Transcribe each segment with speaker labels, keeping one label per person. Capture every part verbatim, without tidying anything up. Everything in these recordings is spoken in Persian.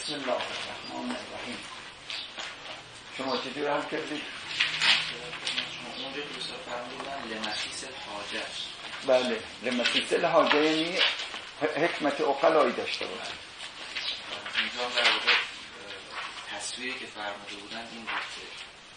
Speaker 1: بسم الله الرحمن الرحیم. شما چطور هم کردید؟
Speaker 2: اونجا که بسیار فرمودن لمسیس الحاجه.
Speaker 1: بله، لمسیس الحاجه یعنی حکمت اقلایی داشته باشه.
Speaker 2: اینجا در واقع تصویری که فرموده بودن این بود که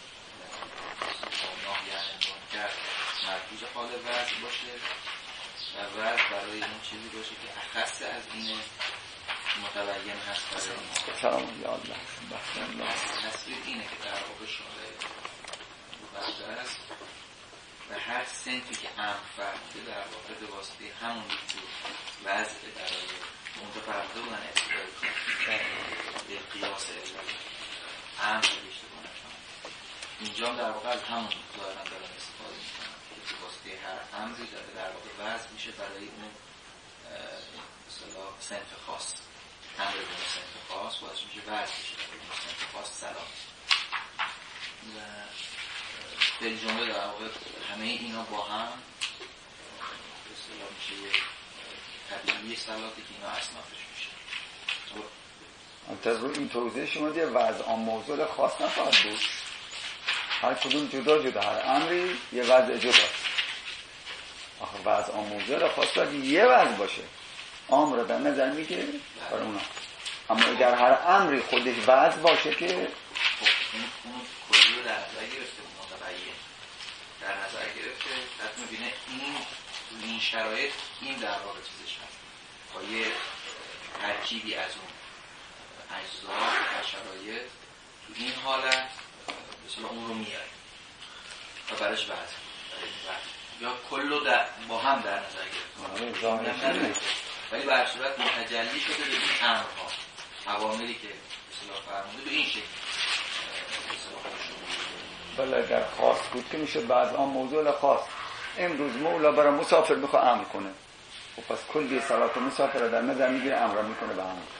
Speaker 2: ناهی عن المنکر مرکوز حال وضع باشه و وضع برای این چیزی باشه که اخص از اینه متبین هست برای ما.
Speaker 1: سلام یا الله. الله.
Speaker 2: تصویر اینه که در واقع شامل وضع است و هر سنفی که هم فرموده در واقع به واسطه همون یک وضع برای اونجا فرموده بودن ابتدایی به قیاس علت هم شدیشته کنه. اینجا در واقع از همون دارن دارن استفاده میکنن که به واسطه هر امری داره در واقع وضع میشه برای اون مثلا سنف خاص. هم به اون سنف خاص باعث میشه وضع میشه برای اون سنف خاص سلام. و به جمله در واقع همه اینا با هم مثلا میشه یک طبیعی سلاتی که اینا اصنافش میشه.
Speaker 1: تا رو این توضیح شما دیگه وضع آن موضوع خاص نخواهد بود. هر کدوم جدا جدا، هر امری یه وضع جدا. آخه وضع آن موضوع خاص باید یه وضع باشه. عام رو در نظر میگیره برای اونا. اما در هر امری خودش وضع باشه که
Speaker 2: اون کلی رو در نظر گرفته متبین در نظر گرفته حتی میبینه این این شرایط این در واقع چیزش هست با یه ترکیبی از اون اجزا و شرایط تو این حالت مثلا اون رو میاره و برش وضع یا کلو در با هم در نظر گرفته ولی به هر صورت متجلی شده به این امرها عواملی که مثلا فرموده به این شکل
Speaker 1: بله اگر خاص بود که میشه بعض آن موضوع خاص. امروز مولا برای مسافر میخواه امر کنه و پس کلی صلات مسافر در نظر میگیره امر میکنه به امر.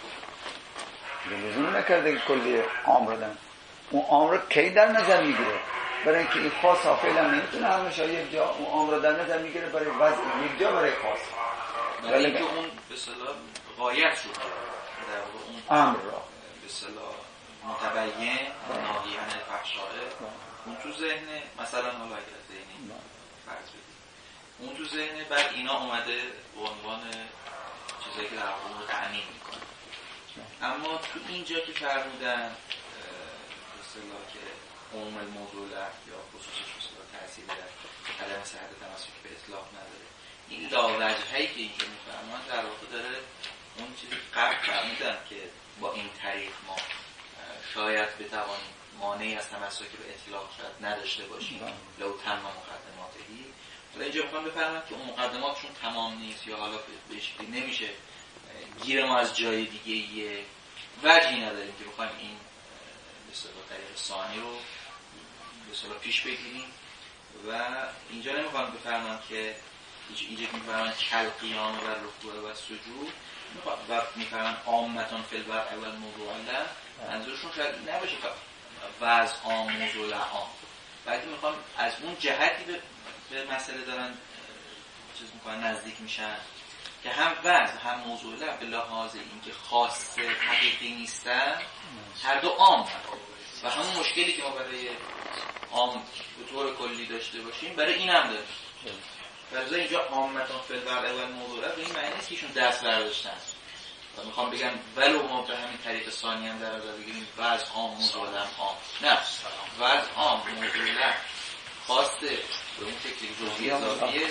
Speaker 1: لزوم نکرده که کلی امر دن اون امر کی در نظر میگیره برای اینکه این خاص ها فعلا نمیتونه همیشه یک جا اون امر در نظر میگیره برای وضع یک جا برای خاص
Speaker 2: برای اینکه اون به اصطلاح غایت شد در اون
Speaker 1: امر را
Speaker 2: به اصطلاح متبین ناهی عن الفحشاء اون تو ذهن مثلا حالا اگر ذهنی فرض بدید اون تو ذهن بعد اینا اومده به عنوان چیزایی که در واقع رو تأمین میکنه. اما تو اینجا که فرمودن به اصطلاح که عموم الموضوع یا خصوصش به اصطلاح تأثیر در عدم صحت تمسک به اطلاق نداره. این لاوجه‌هایی که اینجا میفرمان در واقع داره اون چیزی قبل فرمودن که با این طریق ما شاید بتوانیم مانعی از تمسک به اطلاق شاید نداشته باشیم لو تمام مقدماتهی. حالا اینجا میخوام بفرمایم که اون مقدماتشون تمام نیست یا حالا به شکلی نمیشه گیر ما از جای دیگه یه وجهی نداریم که بخوایم این به اصطلاح طریق ثانی رو به اصطلاح پیش بگیریم. و اینجا نمیخوام بفرمایم که اینجا که میفرمان کل قیام و رکوع و سجود و میفرمان عامتان فی الوقع و الموضوع الله منظورشون شاید نباشه که وضع عام موضوع عام بلکه میخوام از اون جهتی به, به مسئله دارن چیز میکنن نزدیک میشن که هم وضع هم موضوع الله به لحاظ اینکه خاص حقیقی نیستن هر دو عام هست و همون مشکلی که ما برای عام به طور کلی داشته باشیم برای این هم داریم. برای اینجا عامتان فی الوقع و الموضوع به این معنی نیست که ایشون دست برداشتن و میخوام بگم ولو ما به همین طریق ثانی هم در نظر بگیریم وضع عام موضوع عام نه وضع عام موضوع خواسته به اون شکلی جزئی اضافیه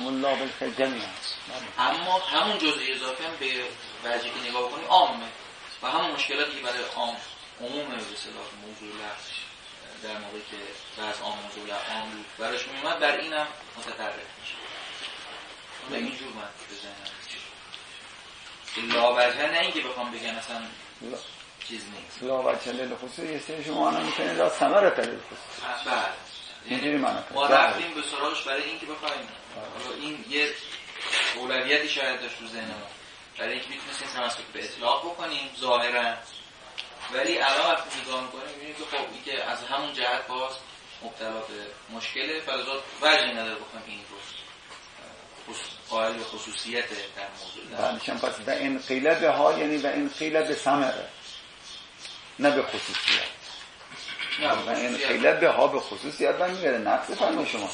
Speaker 2: اما همون جزئی اضافی هم به وجهی که نگاه کنی عامه و همون مشکلاتی که برای عام عموم به اصطلاح موضوع در موقعی که وضع عام موضوع عام بود براش میومد بر اینم متطرف میشه و اینجور من بزنم لاوجه نه اینکه بخوام بگم اصلا چیز نیست
Speaker 1: لاوجه للخصوص یه سری شما آنها میکنه لا ثمره تلیل خصوص
Speaker 2: بله
Speaker 1: اینجوری معنی کنه
Speaker 2: ما رفتیم به سراغش برای اینکه بخوایم این یه اولویتی شاید داشت تو ذهن ما برای اینکه میتونستیم تمسک به اطلاق بکنیم ظاهرا ولی الان وقتی نگاه میکنیم میبینیم که خب این که از همون جهت باز مبتلا به مشکله فلزا وجهی نداره بخوایم این رو قائل به خصوصیت در موضوع
Speaker 1: بله. پس و این قیله به ها یعنی و این قیله به ثمره نه به خصوصیت. و این خیلی به ها به خصوصیت و میگره نقص فرما شما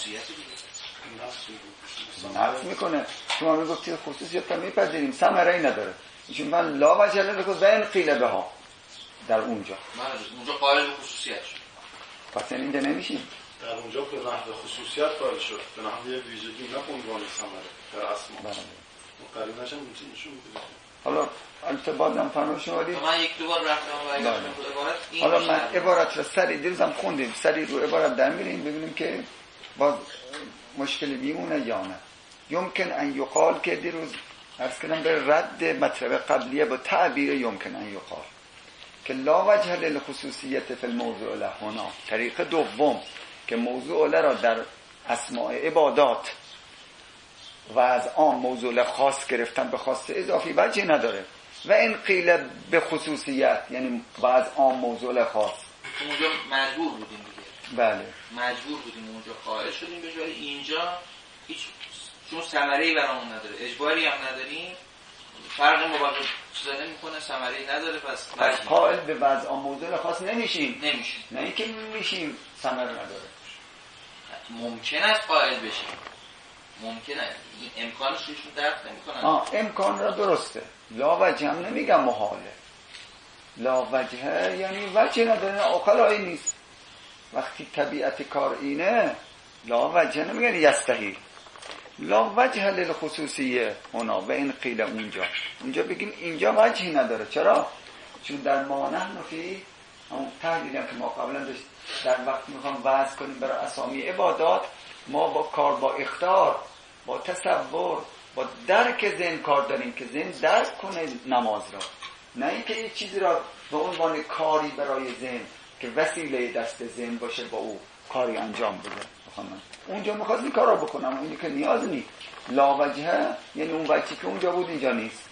Speaker 1: نقص میکنه. شما میگفتید خصوصیت تا میپذیریم ثمره ای نداره، ایشون من لا وجه له و این قیل به ها در اونجا
Speaker 2: اونجا قائل به خصوصیت شد.
Speaker 1: پس اینجا نمیشیم
Speaker 3: در اونجا به نحو خصوصیت قائل شد، به نحو ویژگی نه به عنوان ثمره در اسما. بله قرینش هم نشون میده. حالا
Speaker 1: البته بازم فرمایش شماری
Speaker 2: من یک دو بار رفتم و عبارت این
Speaker 1: حالا من عبارت رو سری دیروزم خوندیم، سری رو عبارت در میریم ببینیم که باز مشکلی میمونه یا نه. یمکن ان یقال که دیروز عرض کردم به رد مطلب قبلیه با تعبیر یمکن ان یقال که لا وجه للخصوصیت فی الموضوع له هنا. طریق دوم که موضوع له را در اسماء عبادات و از آن موضوع خاص گرفتن به خاص اضافی وجه نداره. و این قیل به خصوصیت یعنی بعض آن موضوع خاص
Speaker 2: اونجا مجبور بودیم دیگه.
Speaker 1: بله
Speaker 2: مجبور بودیم اونجا قائل شدیم به جای اینجا هیچ چون ثمره‌ای برامون نداره، اجباری هم نداریم، فرق مبالغه چیزا نمی‌کنه، ثمره‌ای نداره، پس
Speaker 1: پس قائل به بعض آن موضوع خاص نمیشیم.
Speaker 2: نمیشیم.
Speaker 1: نه اینکه میشیم ثمره نداره.
Speaker 2: ممکن است قائل بشیم. ممکنه این امکانش روشون درک نمی‌کنن.
Speaker 1: آه امکان را درسته. لا وجه هم نمیگم محاله. لا وجه یعنی وجه نداره، آخرایی نیست. وقتی طبیعت کار اینه لا وجه نمیگن یستحیل. لا وجه للخصوصیه هنا و این قیل اونجا. اونجا بگیم اینجا وجهی نداره. چرا؟ چون در ما نحن فی اون تحلیلی که ما قبلا داشت در وقت میخوام وضع کنیم برای اسامی عبادات ما با کار با اختیار با تصور با درک ذهن کار داریم که ذهن درک کنه نماز را، نه اینکه یه چیزی را به عنوان کاری برای ذهن که وسیله دست ذهن باشه با او کاری انجام بده. بخوام اونجا میخواست این کار را بکنم، اونی که نیاز نیست. لا وجهه یعنی اون وجهی که اونجا بود اینجا نیست.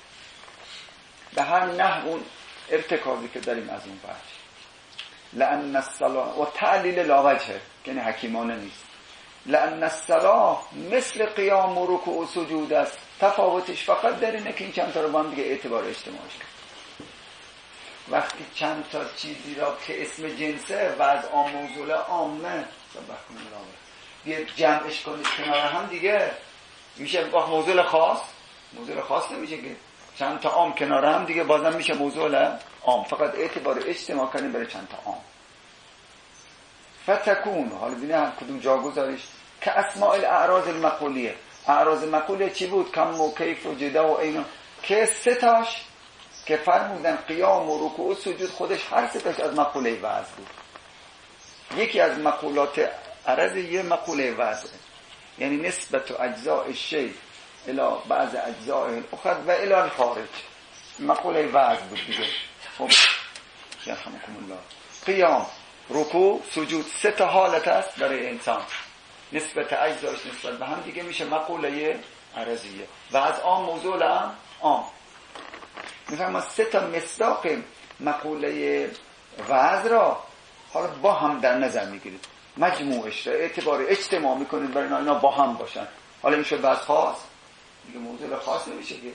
Speaker 1: به هر نحو اون ارتکازی که داریم از اون وجه لأن الصلاة و تعلیل لا وجهه یعنی حکیمانه نیست. لأن الصلاة مثل قیام و رکوع و سجود است. تفاوتش فقط در اینه که این چند تا رو با هم دیگه اعتبار اجتماعیش کرد. وقتی چند تا چیزی را که اسم جنسه و از آن موضوع عامه بیاد جمعش کنید کنار هم دیگه میشه وقت موضوع خاص. موضوع خاص نمیشه که چند تا عام کنار هم دیگه بازم میشه موضوع عام، فقط اعتبار اجتماع کنیم برای چند تا عام. فتکون حالا ببینید کدوم جا گذاریش که اسماء الاعراض المقولیه. اعراض مقولیه چی بود؟ کم و کیف و جدا و اینا که سه تاش که فرمودن قیام و رکوع و سجود خودش هر سه تاش از مقوله وضع بود. یکی از مقولات عرض یه مقوله وضع یعنی نسبت و اجزاء شیء الی بعض اجزاء الاخر و الی الخارج. مقوله وضع بود دیگه. خب یرحمکم الله. قیام رکوع سجود سه تا حالت است برای انسان، نسبت اجزاش نسبت به هم دیگه میشه مقوله عرضیه و از آن موضوع هم آن میفهم ما سه تا مصداق مقوله وضع را حالا با هم در نظر میگیرید، مجموعش را اعتبار اجتماع میکنید برای اینا با هم باشن. حالا این شد وضع خاص دیگه موضوع خاص نمیشه که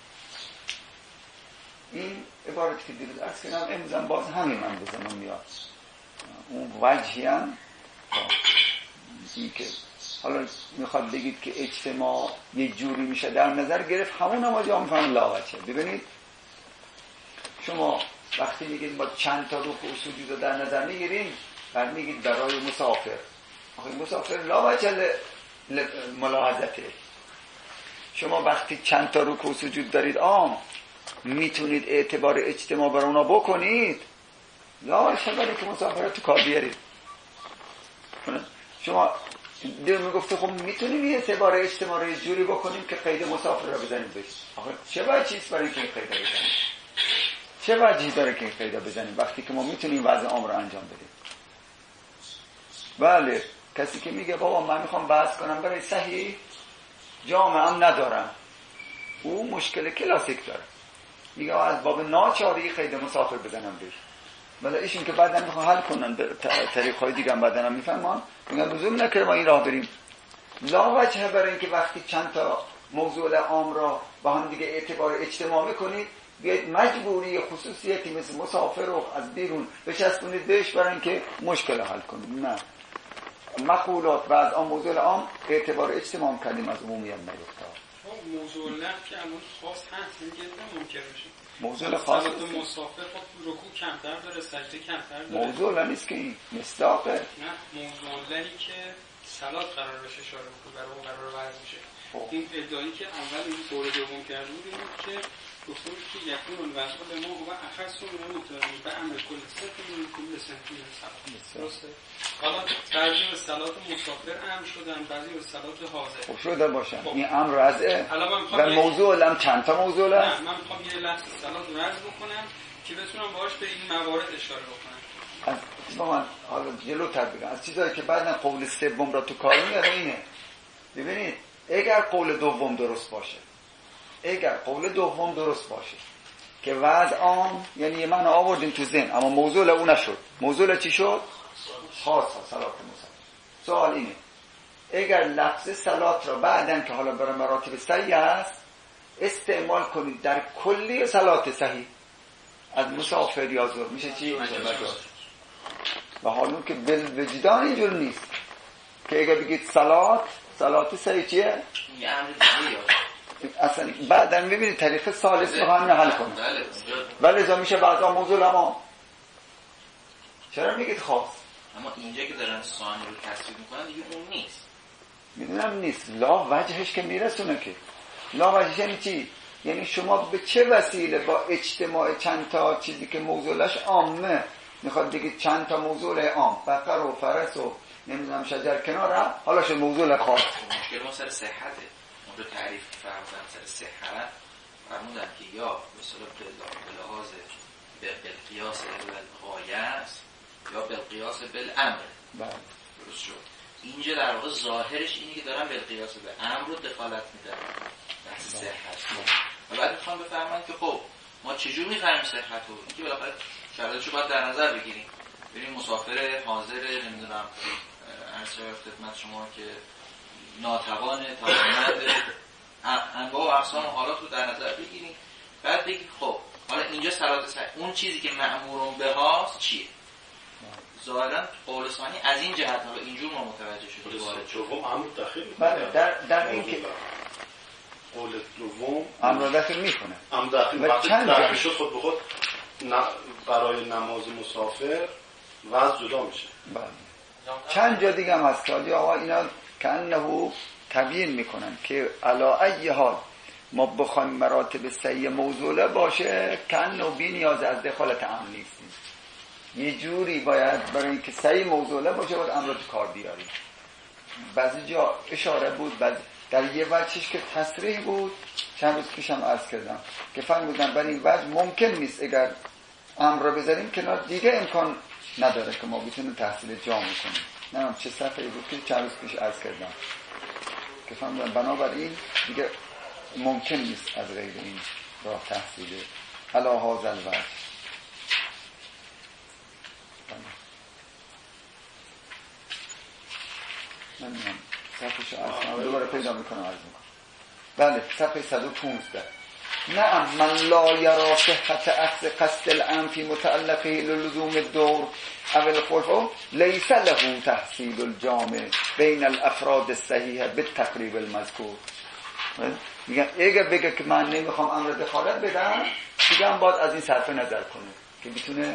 Speaker 1: این عبارت که دیروز ارز کنم امروزم باز همین من بزنم میاد اون وجهی هم این که حالا میخواد بگید که اجتماع یه جوری میشه در نظر گرفت، همون هم جا میفهم لا وجه. ببینید شما وقتی میگید با چند تا رکوع و سجود رو در نظر میگیریم بعد میگید برای مسافر، آخه مسافر لا وجه ملاحظته. شما وقتی چند تا رکوع و سجود دارید عام میتونید اعتبار اجتماع بر اونا بکنید، لا وجه برای که مسافر تو کار بیارید. شما دیر میگفته خب میتونیم یه اعتبار اجتماع رو جوری بکنیم که قید مسافر رو بزنیم بهش. آخه چه وجهیست برای که این قیده بزنیم؟ چه وجهی داره که این قیده بزنیم وقتی که ما میتونیم وضع عام رو انجام بدیم؟ بله کسی که میگه بابا من میخوام بحث کنم برای صحیح جامعه هم ندارم، او مشکل کلاسیک داره، میگه از باب ناچاری قید مسافر بزنم بهش. ولی ایشون که بعدن میخوان حل کنن به طریقهای دیگه هم بعدن هم میفهمان میگن لزوم نکره ما این راه بریم. لا وجه برای اینکه وقتی چند تا موضوع عام را با هم دیگه اعتبار اجتماع میکنید بیاید مجبوری خصوصیتی مثل مسافر رو از بیرون بچسبونید بهش برای اینکه مشکل حل کنید. نه، مقولات و از آن موضوع عام اعتبار اجتماع کردیم از عمومیت نیفتاد.
Speaker 4: موضوع لفظ که الان خاص هست میگه ممکن میشه
Speaker 1: موضوع خاص
Speaker 4: صلات مسافر خب رکوع کمتر داره، سجده کمتر داره.
Speaker 1: موضوع نیست که این مصداقه.
Speaker 4: نه، موضوع که صلات قرار بشه اشاره بکنه، برای اون قرار وضع میشه. این ادعایی که اول این دوره دوم کرده بود این که گفتم که یکون الوضع به ما و اخص من متعلق به امر کل صفت من کل سنتین صلات. درسته؟ حالا بعضی به صلات مسافر امر شدن، بعضی به صلات حاضر.
Speaker 1: خب شده باشن. خب. این امر رضعه.
Speaker 4: و
Speaker 1: موضوع هم چند تا موضوع هست؟
Speaker 4: نه، من میخوام یه لفظ صلات رضع بکنم که بتونم باهاش به این موارد اشاره بکنم.
Speaker 1: از با من حالا جلوتر بگم از چیزایی که بعداً قول سوم را تو کار میاره اینه. ببینید اگر قول دوم درست باشه، اگر قول دوم درست باشه که وضع عام، یعنی من آوردیم تو ذهن اما موضوع اون نشد. موضوع چی شد؟ خاص صلات مسافر. سوال اینه اگر لفظ صلات را بعدن که حالا برای مراتب صحیح است استعمال کنید در کلی صلات صحیح از مسافر یا زور، میشه چی؟ میشه مجاز. و حالا که بالوجدان اینجور نیست که اگر بگید صلات صلات صحیح چیه؟
Speaker 2: یه امر دیگه
Speaker 1: اصلا بعدن میبینید طریق ثالث رو همین حل کنید. ولی ازا میشه بعضا موضوع اما چرا میگید خاص؟
Speaker 2: اما اینجا که دارن ثانی رو تصویب میکنن دیگه اون نیست.
Speaker 1: میدونم نیست. لا وجهش که میرسونه که لا وجهش یعنی چی؟ یعنی شما به چه وسیله با اجتماع چند تا چیزی که موضوعش عامه میخواد بگید چند تا موضوع عام بقر و فرس و نمیدونم شجر کناره حالا شد موضوع خاص.
Speaker 2: مشکل ما سر صحته. اون رو تعریف فرمودن سر صحت فرمودن که یا مثلا به لحاظ بالقیاس بالغایه است یا بالقیاس بالامر.
Speaker 1: بله
Speaker 2: درست شد. اینجا در واقع ظاهرش اینه که دارن بالقیاس به امر رو دخالت میدن بحث صحت. و بعد میخوام بفهمن که خب ما چجور میفهمیم صحت رو؟ اینکه بالاخره شرایطش رو باید در نظر بگیریم. ببینیم مسافر حاضر نمیدونم عرض خدمت شما که ناتوان توانمند انواع و اقسام و حالات رو در نظر بگیریم. بعد بگیم خب حالا اینجا صلات صحیح اون چیزی که مأمورون به هاست چیه؟ ظاهرا قول ثانی از این جهت حالا اینجور ما متوجه شدیم.
Speaker 3: وارد دوم امر داخل میکنه.
Speaker 1: بله در در این که
Speaker 3: قول دوم
Speaker 1: امر داخل میکنه.
Speaker 3: امر داخل وقتی داخل شد خود به خود برای نماز مسافر وضع جدا میشه.
Speaker 1: بله. چند جا دیگه هم هست که آقا اینا کانه تبیین میکنن که علا ای حال ما بخوایم مراتب صحیح موضوعه باشه کانه بی نیاز از دخالت امر نیستیم. یه جوری باید برای اینکه صحیح موضوعه باشه باید امر رو کار بیاریم. بعضی جا اشاره بود، بعضی در یه وجهش که تصریح بود چند روز پیشم عرض کردم که فرمودن برای این وجه ممکن نیست اگر امر رو بذاریم کنار دیگه امکان نداره که ما بتونیم تحصیل جامع کنیم. نمیم چه صفحه بود که چند روز پیش عرض کردم که فرمودن بنابراین دیگه ممکن نیست از غیر این راه تحصیل علی هذا الوجه. نمیدونم صفحه عرض کنم دوباره پیدا میکنم عرض میکنم. بله صفحه صد و پانزده. نعم من لا یرا صحت اخذ قصد الانف متعلقه للزوم الدور اول الخلف لیس له تحصیل الجامع بین الافراد الصحیحه بالتقریب المذکور. میگن اگه بگه که من نمیخوام امر دخالت بدم دیگه هم باید از این صرف نظر کنه که بتونه.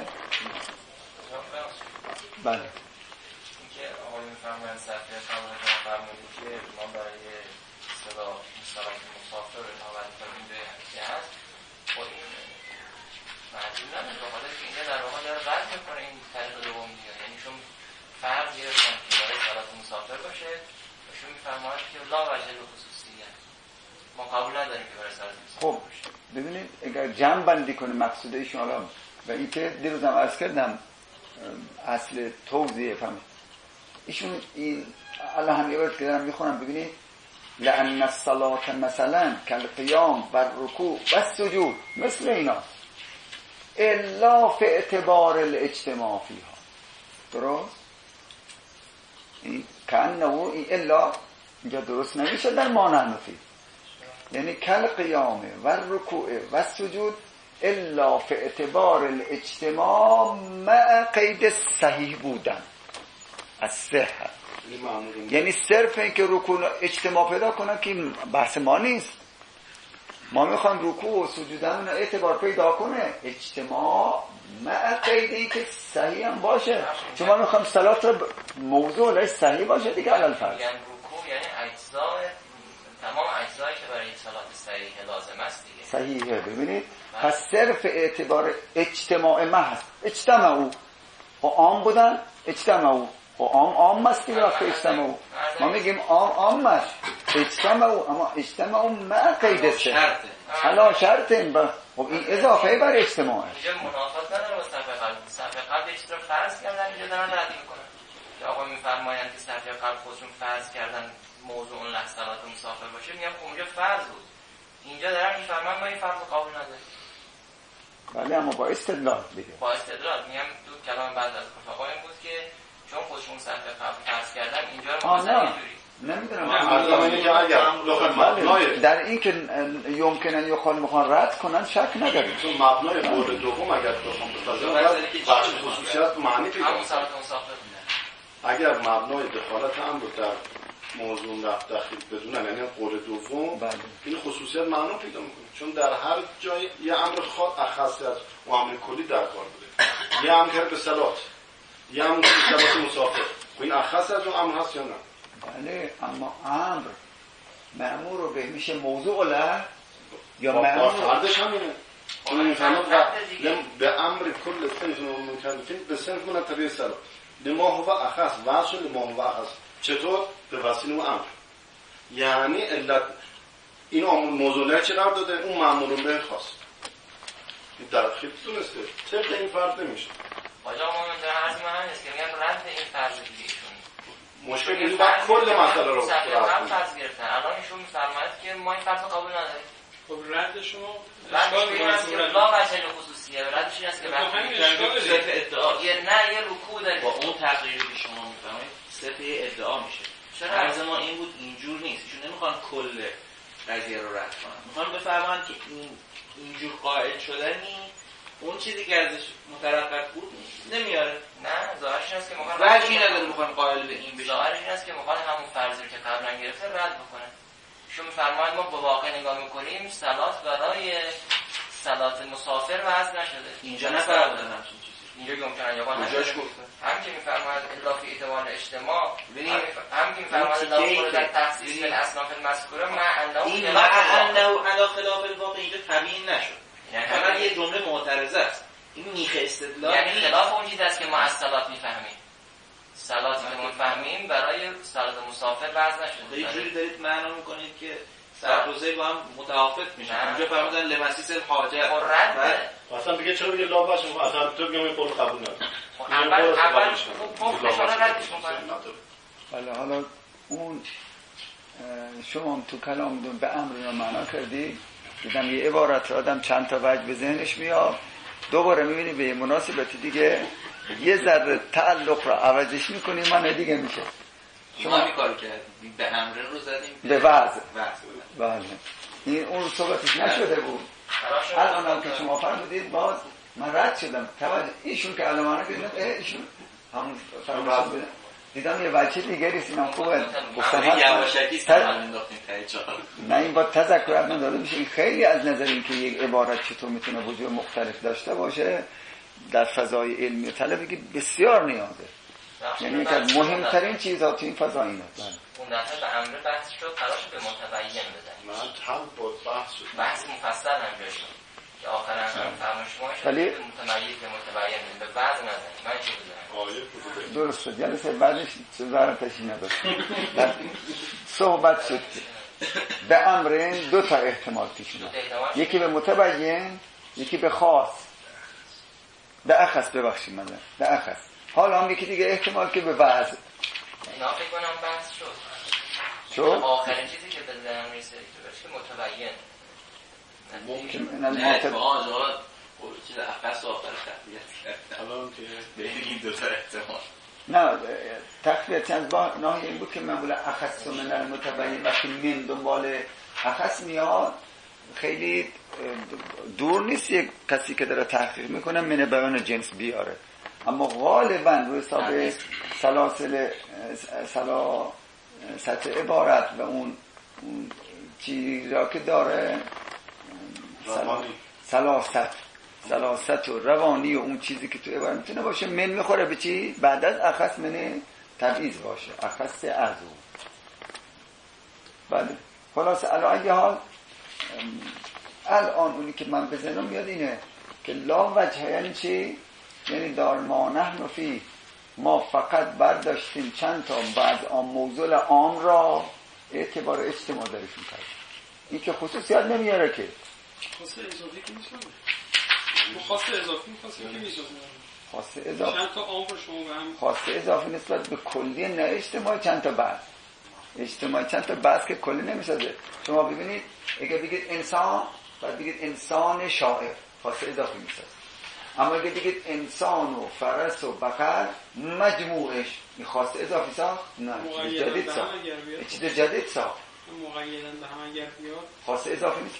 Speaker 1: بله
Speaker 5: اینکه آقای میفرمایند صرفیه فرمودید که ما برای صدا صلاح مسافر رو نوبت کنیم به که هست با این معجون نمید با خاطر که اینجا در واقع داره رد میکنه این طریق دوم دیگه. یعنی چون فرض گرفتن که برای صلاح مسافر باشه چون میفرماید که لا وجه به خصوصیه ما قبول نداریم که برای صلاح مسافر
Speaker 1: خب
Speaker 5: باشه.
Speaker 1: ببینید اگر جمع بندی کنه مقصود ایشون حالا و این که دیروزم عرض کردم اصل توضیح فهم ایشون این الله هم یه وقت که دارم میخونم ببینید لأن الصلاة مثلا كالقيام والركوع والسجود مثل اینا الا في اعتبار الاجتماع فيها. درست؟ این کانه این الا اینجا درست نمیشه در مانع نفی. یعنی کالقيام والركوع والسجود الا فی اعتبار الاجتماع مع قید صحیح بودن از صحت. یعنی صرف این که رکوع اجتماع پیدا کنن که بحث ما نیست. ما میخوایم رکوع و سجودمون اعتبار پیدا کنه، اجتماع مع قید این که صحیح هم باشه. چون ما میخوایم صلات رو موضوع لای صحیح باشه دیگه. علل فرض
Speaker 5: یعنی رکوع یعنی اجزاء تمام اجزایی که برای صلات صحیح لازم است دیگه
Speaker 1: صحیحه. ببینید پس صرف اعتبار اجتماع محض اجتماع و عام بودن، اجتماع و عام عام است دیگه. وقتی اجتماع ما میگیم عام عام است، اجتماع اما اجتماع مع قید است. حالا شرط این با خب این اضافه بر اجتماع
Speaker 5: اینجا منافات نداره با صرف قلب. صرف قلب یه چیز رو فرض کردن، اینجا دارن رد میکنن که آقا میفرمایند که صرف قلب خودشون فرض کردن موضوع اون لحظه صلات مسافر باشه. میگم خب اونجا فرض بود، اینجا دارن میفرمان ما این فرض قابل نداریم.
Speaker 1: بله اما با استدلال دیگه.
Speaker 5: با استدلال میگم تو کلام بعد از رفقا این بود که چون خودشون صرف قلب فرض کردن اینجا رو
Speaker 1: مثلا نمیدونم
Speaker 3: مبنای
Speaker 1: در این که یمکنه یخوال میخوان رد کنن شک نداریم.
Speaker 3: چون مبنای قول دوم اگر بخوام بپذیرم بخش خصوصیت معنی پیدا کنه. اگر مبنای دخالت هم رو در موضوع رفت داخل بدونن یعنی قول دوم
Speaker 1: بله.
Speaker 3: این خصوصیت معنا پیدا میکنه. چون در هر جای یه امر خاص اخص از و امر کلی در کار بوده. یه امر به صلات، یه امر به صلات مسافر. این اخص از اون امر هست یا نه؟
Speaker 1: بله اما امر مأمور رو به میشه موضوع له یا مأمور
Speaker 3: فردش همینه. اون میفهمد به امر کل صنف ممکن به صنف منطبه صلات لما هو اخص واسه لما هو اخص. چطور؟ به وسیله اون امر. یعنی علت این امر موضوع له چه قرار داده؟ اون مأمور به خاص. این در خیلی تونسته طبق این فرض نمیشه.
Speaker 5: حالا ما من در عرض من هست که میگم رد این فرض دیگه
Speaker 3: مشکل این بعد کل مسئله رو
Speaker 5: هم فرض گرفتن. الان ایشون میفرماید که ما این فرض قابل نداریم.
Speaker 4: خب رد شما
Speaker 5: ردش این است که لا وجه خصوصیه. ردش این است که
Speaker 2: صرف ادعا
Speaker 5: یه نه یه رکوع داره.
Speaker 2: با اون تقریری که شما میفرمایید صرف ادعا میشه. چرا عرض ما این بود اینجور نیست. ایشون نمیخوان کل قضیه رو رد کنن. میخوان بفرمایند که این اینجور قائل شدنی اون چیزی که ازش مترقب بود نمیاره.
Speaker 5: نه ظاهرش این است که میخوان
Speaker 2: وجهی نداره میخوان قائل به این بشه.
Speaker 5: ظاهرش این است که میخوان همون فرضی که قبلا گرفته رد بکنن. شما میفرمایید ما به واقع نگاه میکنیم صلات برای صلات مسافر وضع نشده.
Speaker 2: اینجا نفرمودن همچین چیزی.
Speaker 5: اینجا که ممکنه یا
Speaker 2: اونجاش گفته
Speaker 5: هم که میفرماید الا فی اعتبار اجتماع هم که میفرماید الا در تخصیص الاصناف المذکوره مع انه
Speaker 2: این مع انه علی خلاف الواقع اینجا تبیین نشد. یعنی فقط یه جمله معترضه است. این میخ استدلال
Speaker 5: یعنی خلاف اون چیزی است که ما از صلات میفهمیم. صلاتی که میفهمیم برای صلات مسافر وضع نشده.
Speaker 2: یه جوری دارید معنا میکنید که سرپوزه با هم متوافق میشن. اونجا فرمودن لمسیس الحاجه.
Speaker 5: رد
Speaker 3: اصلا دیگه چرا بگه لا باشه اصلا تو میگم این قول قبول نداره.
Speaker 5: اول اول فوق اشاره ردش میکنه.
Speaker 1: حالا حالا اون شما تو کلامتون به امر رو معنا کردی. دیدم یه عبارت رو آدم چند تا وجه به ذهنش میاد دوباره میبینی به مناسبتی دیگه یه ذره تعلق رو عوضش میکنی من دیگه میشه.
Speaker 2: شما همین کارو کردیم به امر رو زدیم
Speaker 1: به وضع.
Speaker 2: بله
Speaker 1: این اون صحبتش نشده بود. الان هم که شما فرمودید باز من رد شدم. توجه ایشون که الان منو دیدم ایشون همون فرمودن بودن دیدم یه بچه دیگری سینم خوبه
Speaker 2: گفتم یواشکی سلام انداختیم ته چهار.
Speaker 1: نه این با تذکر من داده میشه. این خیلی از نظر این که یک عبارت چطور میتونه وجود مختلف داشته باشه در فضای علمی طلبی بسیار نیازه. یعنی یک از مهمترین چیزها تو این فضا اینه.
Speaker 5: اون دفعه به امر بحث شد قرار شد به متبین بزنیم.
Speaker 3: من هم با بحث شد
Speaker 5: بحث مفصل هم شد که آخر هم فرمایش شما شد
Speaker 1: ولی
Speaker 5: متمایز به متبین به بعض نزنیم. من چی بزنم
Speaker 1: درست شد. جلسه بعدش چه ورتشی نداشت. صحبت شد به امرین دو تا احتمال پیش میاد. یکی به متبین یکی به خاص. به اخص ببخشید من به اخص. حالا هم یکی دیگه احتمال که به وضع.
Speaker 5: اینا فکر کنم بحث شد.
Speaker 1: شد؟
Speaker 5: آخرین چیزی که به ذهنم میرسه که متبین.
Speaker 1: ممکن
Speaker 2: نه اتفاقا جواد چیز اخص آخر تقویت
Speaker 3: الان که
Speaker 2: بین این دو تا احتمال
Speaker 1: نه تقویت از با ناحیه این بود که معمولا اخص من المتبین وقتی من دنبال اخص میاد خیلی دور نیست یک کسی که داره تحقیق میکنه من بیان جنس بیاره، اما غالبا روی حساب سلاسل سلاسل عبارت و اون چیزی را که داره سلاست سلاست و روانی و اون چیزی که تو عبارت میتونه باشه من میخوره به چی؟ بعد از اخص من تبعیض باشه، اخص از اون. بله خلاص الان یه حال الان اونی که من بزنم میاد اینه که لا وجه یعنی چی؟ یعنی دار ما نحن فی ما فقط برداشتیم چند تا بعض آن موضوع عام را اعتبار اجتماع درشون کرد. این که خصوصیت نمیاره که
Speaker 4: خاصه اضافی که میشه خاصه اضافی میخواسته که میشه
Speaker 1: خاصه اضافی
Speaker 4: چند تا عام رو شما به هم
Speaker 1: خاصه اضافی نسبت به کلی نه اجتماع چند تا بعض اجتماع چند تا بعض که کلی نمیشه. شما ببینید اگه بگید انسان بعد بگید انسان شاعر خاصه اضافی میشه، اما اگه بگید انسان و فرس و بقر مجموعش این خاصه اضافی ساخت؟ نه جدید ساخت، چیز جدید ساخت
Speaker 4: مقیدن به هم اگر بیاد
Speaker 1: خاصه اضافی نیست.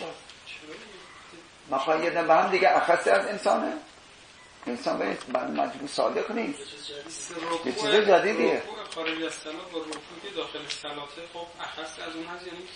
Speaker 1: مقیدن به هم دیگه اخص از انسانه، انسان به مجموع صادق نیست، یه چیز جدیدیه.
Speaker 4: رکوع خارج از صلات و رکوع که داخل صلاته خب اخص از اون هست یعنی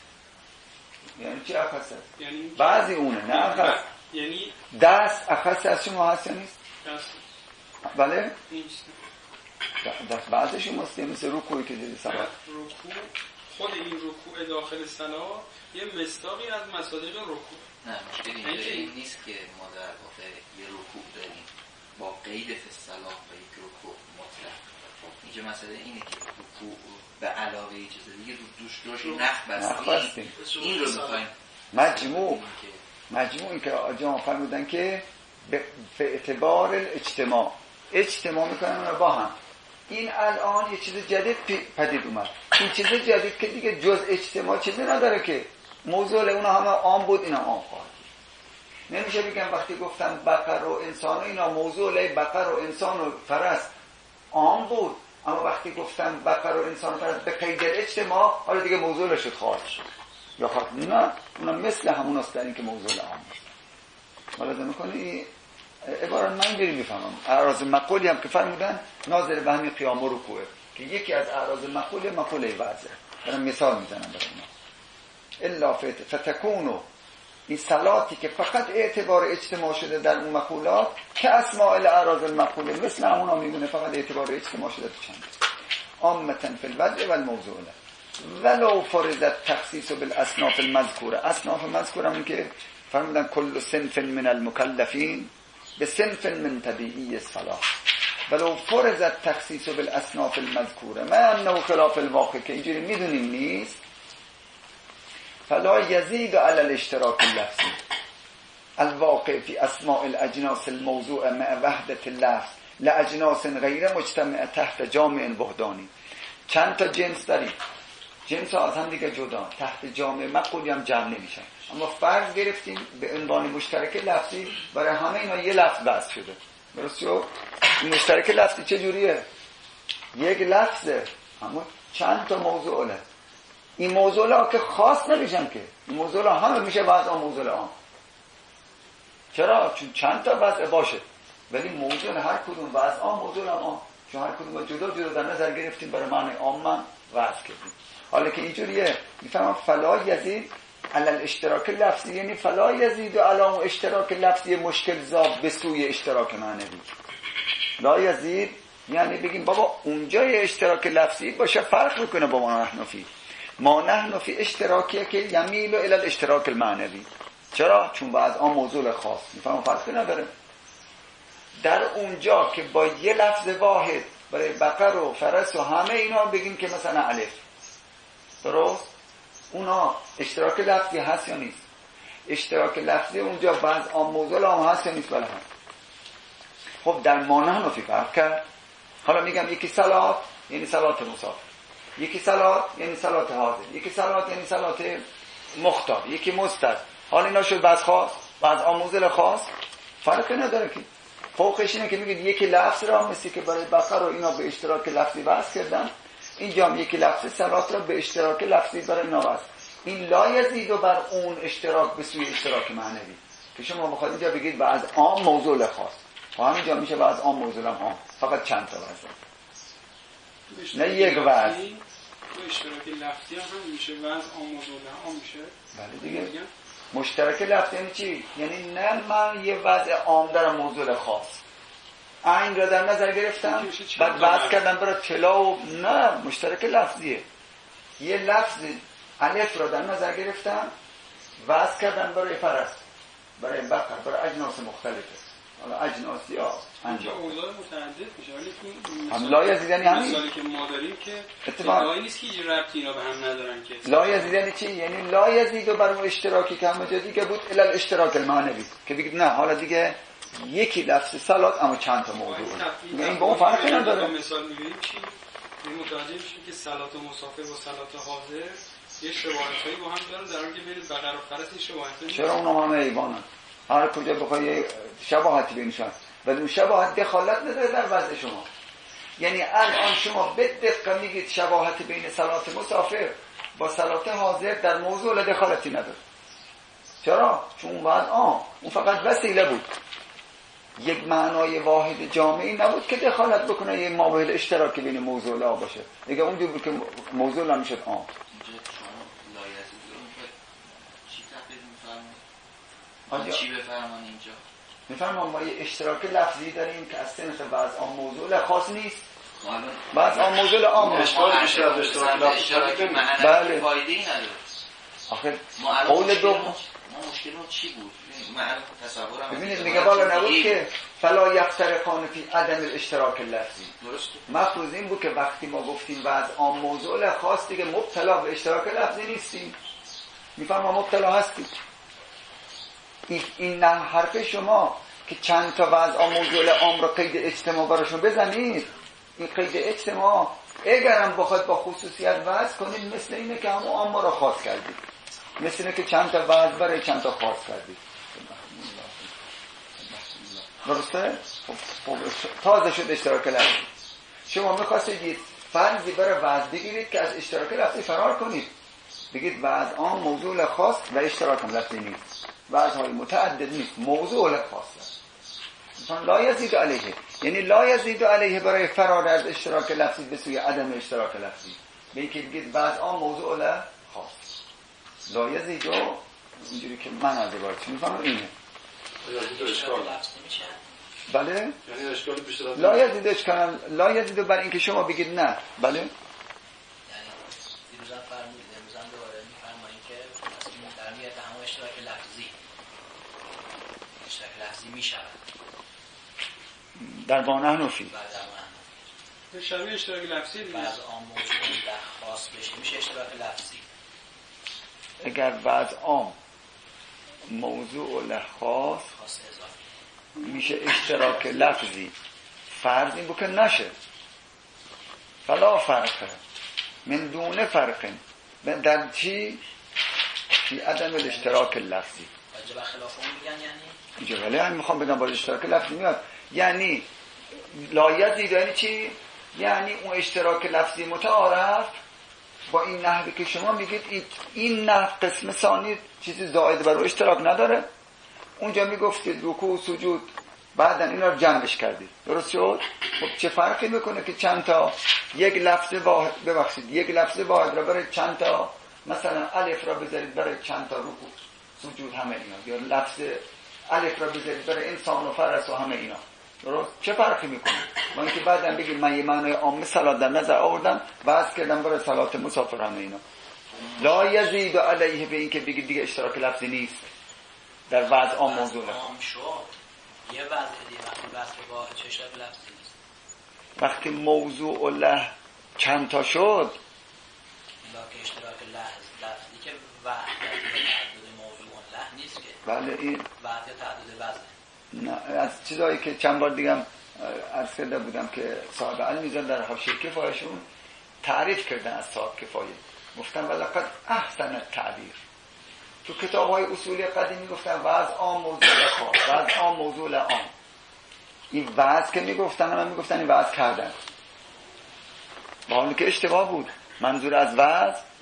Speaker 1: یعنی چی اخص هست؟
Speaker 4: یعنی
Speaker 1: بعضی اونه نه اخص،
Speaker 4: یعنی
Speaker 1: دست اخص از شما هست یا نیست؟
Speaker 4: دست
Speaker 1: بله؟
Speaker 4: نیست
Speaker 1: دست بعضش هست مثل رکوعی که دیدی صلات
Speaker 4: رکوع خود این رکوع داخل صلات یه مصداقی از مصادیق رکوع.
Speaker 2: نه مشکل اینجا این نیست که ما در واقع یه رکوع داریم با قید فصلا و یک رکوع مطلق. اینجا مسئله اینه که رکوع به علاوه یه چیز دیگه رو دوش دوش نخ بستیم، این رو میخوایم
Speaker 1: مجموع مجموع این که آجام فرمودن که به اعتبار اجتماع اجتماع میکنن با هم. این الان یه چیز جدید پدید اومد، این چیز جدید که دیگه جز اجتماع چیزی نداره که موضوع اونا همه عام بود اینا عام خواهد. نمیشه بگم وقتی گفتم بقر و انسان و اینا موضوع بقر و انسان و فرس عام بود، اما وقتی گفتم بقر و انسان و فرس به قید اجتماع حالا دیگه موضوع شد خواهد شد یا خواهد. نه اونا مثل همون است در این که موضوع عام است. حالا میکنه عبارت من اینجوری میفهمم اعراض مقولی هم که فرمودن ناظر به همین قیام و رکوعه که یکی از اعراض مقوله مقوله وضعه. برای مثال میزنم برای اینا الا فتکونو این صلاتی که فقط اعتبار اجتماع شده در اون مقولات که اسماء الاعراض المقوله مثل همونا میگونه فقط اعتبار اجتماع شده تو چند عامتن فی الوضع و الموضوع ولو فرضت تخصیص بالاصناف المذکوره. اصناف مذکوره هم که فرمودن کل صنف من المکلفین به صنف من طبیعی الصلاة ولو فرضت تخصیص بالاصناف المذکوره ما انه خلاف الواقع که اینجوری میدونیم نیست فلا یزید علی الاشتراک اللفظی الواقع فی اسماء الاجناس الموضوع مع وحدت اللفظ لاجناس غیر مجتمع تحت جامع وحدانی. چند تا جنس داریم، جنس ها از هم دیگه جدا تحت جامع مقولی هم جمع نمیشن، اما فرض گرفتیم به عنوان مشترک لفظی برای همه اینا یه لفظ بس شده. درسته؟ این مشترک لفظی چه جوریه؟ یک لفظه اما چند تا موضوع له. این موضوع ها که خاص نمیشن که این موضوع ها همه میشه بعض آن موضوع ها. چرا؟ چون چند تا وضع باشه ولی موضوع هر کدوم بعض آن موضوع ها چون هر کدوم جدا جدا در نظر گرفتیم برای معنی عام من وضع کردیم. حالا که اینجوریه میفهمم فلا یزید علی الاشتراک لفظی یعنی فلا یزید علی اشتراک لفظی مشکل زاب به سوی اشتراک معنوی. لا یزید یعنی بگیم بابا اونجای اشتراک لفظی باشه فرق میکنه با ما نحن فی ما نحن فی اشتراکیه که یمیل الی الاشتراک المعنوی. چرا؟ چون با از آن موضوع خاص میفهمم فرقی نداره. در اونجا که با یه لفظ واحد برای بقر و فرس و همه اینا بگیم که مثلا الف، درست؟ اونا اشتراک لفظی هست یا نیست؟ اشتراک لفظی اونجا بعض آن موضوع هم هست یا نیست؟ بله هست. خب در مانع نفی فرق کرد. حالا میگم یکی صلات یعنی صلات مسافر، یکی صلات یعنی صلات حاضر، یکی صلات یعنی صلات مختار، یکی مستر. حالا اینا شد بعض خاص بعض آن موضوع خاص فرقی نداره که فوقش اینه که میگید یکی لفظ را مثل که برای بقر و اینا به اشتراک لفظی بحث کردن، اینجا هم یکی لفظ صلات را به اشتراک لفظی برای اینا بحث. این لا یزید و بر اون اشتراک به سوی اشتراک معنوی که شما بخواید اینجا بگید بعض عام موضوع خاص و همینجا میشه بعض عام موضوع عام، فقط چند تا وضع، نه یک وضع.
Speaker 4: تو اشتراک لفظی هم میشه وضع عام موضوع عام میشه.
Speaker 1: بله دیگه. مشترک لفظی یعنی چی؟ یعنی نه من یه وضع عام دارم موضوع خاص این را در نظر گرفتم بعد وضع کردم برای طلا و نه، مشترک لفظیه. یه لفظ الف را در نظر گرفتم وضع کردم برای فرس، برای بقر، برای اجناس مختلفه، حالا اجناس یا انجام
Speaker 4: اوضاع متعدد میشه. ولی تو
Speaker 1: هم لا یزید یعنی همین
Speaker 4: مثالی که ما داریم که
Speaker 1: اتفاقا
Speaker 4: ادعایی نیست که هیچ ربطی اینا به هم ندارن که
Speaker 1: لا یزید یعنی چی؟ یعنی لا یزید و بر اون اشتراکی که همه جا دیگه بود الا الاشتراک المعنوی که بگید نه حالا دیگه یکی لفظ صلات اما چند تا موضوع بود. این با اون فرقی نداره.
Speaker 4: مثال میگیم چی؟ این متوجه میشیم که صلات مسافر و صلات حاضر یه شباهتایی با هم دارن، در حالی که بین بقر و فرس این شباهت
Speaker 1: چرا اونها همه ایوانن؟ هر کجا بخوای شباهتی بینشن ولی اون شباهت دخالت نداره در وضع شما. یعنی الان شما به دقت میگید شباهت بین صلات مسافر با صلات حاضر در موضوع دخالتی نداره. چرا؟ چون اون بعد آه اون فقط وسیله بود، یک معنای واحد جامعی نبود که دخالت بکنه یه مابعد اشتراکی بین موضوع لا باشه. دیگه اونجور بود که موضوع لا میشد آه
Speaker 2: آنجا چی بفرمان اینجا؟
Speaker 1: میفرمان ما یه اشتراک لفظی داریم که از سنخ بعض آن موضوع خاص نیست، بعض آن موضوع عام
Speaker 3: اشتراک بیشتر از اشتراک لفظی
Speaker 2: بله فایده‌ای نداره.
Speaker 1: آخه
Speaker 2: قول دوم ما مشکلمون چی بود؟ من تصورم
Speaker 1: ببینید میگه بالا نبود که فلا یفترقان فی عدم الاشتراک لفظی.
Speaker 2: درسته.
Speaker 1: مفروض این بود که وقتی ما گفتیم بعض آن موضوع خاص دیگه مبتلا به اشتراک لفظی نیستیم. میفرمان مبتلا هستیم. این نه حرف شما که چند تا وضع موضوع عام رو قید اجتماع براشون بزنید. این قید اجتماع اگرم بخواد با خصوصیت وضع کنید مثل اینه که همون عام رو خاص کردید، مثل اینه که چند تا وضع برای چند تا خاص کردید. درسته؟ تازه شد اشتراک لفظی. شما میخواستید یه فرضی برای وضع بگیرید که از اشتراک لفظی فرار کنید، بگید وضع عام موضوع خاص و اشتراک لفظی نیست، وضع‌های متعدد نیست، موضوع خاص است. مثلا لا یزید علیه، یعنی لا یزید علیه برای فرار از اشتراک لفظی به سوی عدم اشتراک لفظی، به اینکه بگید وضع عام موضوع خاص. لا یزید اینجوری که من از عبارت چی میفهمم اینه. بله؟
Speaker 3: یعنی اشکال بیشتر از
Speaker 1: لا یزید اشکال لا یزید برای اینکه شما بگید نه. بله؟
Speaker 6: یعنی دیروزم فرمودید امروزم دوباره میفرمایید که در میاد همون اشتراک لفظی اشتراک لفظی میشود
Speaker 1: در وانه نفی
Speaker 6: بعد در من
Speaker 4: شبیه اشتراک لفظی دیگه
Speaker 6: بعض آن موضوع در خاص بشه میشه اشتراک لفظی.
Speaker 1: اگر وضع عام موضوع لخاص
Speaker 6: خاص اضافی
Speaker 1: میشه اشتراک لفظی. فرض این بود که نشه فلا فرقه من دون فرق در چی؟ فی عدم الاشتراک لفظی.
Speaker 6: واجب خلاف اون میگن یعنی
Speaker 1: اینجا ولی هم میخوام بگم با اشتراک لفظی میاد یعنی لا یزید یعنی چی؟ یعنی اون اشتراک لفظی متعارف با این نحوی که شما میگید این نحو قسم ثانی چیزی زائد بر اشتراک نداره. اونجا میگفتید رکوع و سجود بعدن اینا رو جمعش کردید، درست شد؟ خب چه فرقی میکنه که چند تا یک لفظ واحد ببخشید یک لفظ واحد را برای چند تا مثلا الف را بذارید برای چند تا رکوع سجود همه اینا، یا لفظ الف را بذارید برای انسان و فرس و همه اینا، درست؟ چه فرقی میکنه؟ ما اینکه بعدن بگید من یه معنای عام صلات در نظر آوردم بحث کردم برای صلات مسافر همه اینا. لا یزید علیه به این که بگید دیگه اشتراک لفظی نیست در وضع عام موضوع
Speaker 6: عام شد یه وضع دیگه وقتی وضع با چه اشتراک لفظی نیست.
Speaker 1: وقتی موضوع له چند تا شد
Speaker 6: لا که اشتراک لفظی که وحدت تعدد موضوع له نیست که
Speaker 1: بله این
Speaker 6: وحدت تعدد وضع
Speaker 1: نه از چیزایی که چند بار دیگه عرض کرده بودم که صاحب علم میزن در حاشیه کفایشون تعریف کردن از صاحب کفایه، گفتن ولقد احسن التعبیر. تو کتاب‌های اصولی قدیمی گفتن وضع عام موضوع خاص، وضع عام موضوع عام. این وضع که میگفتن هم میگفتن این وضع کردن، با حالی که اشتباه بود. منظور از وضع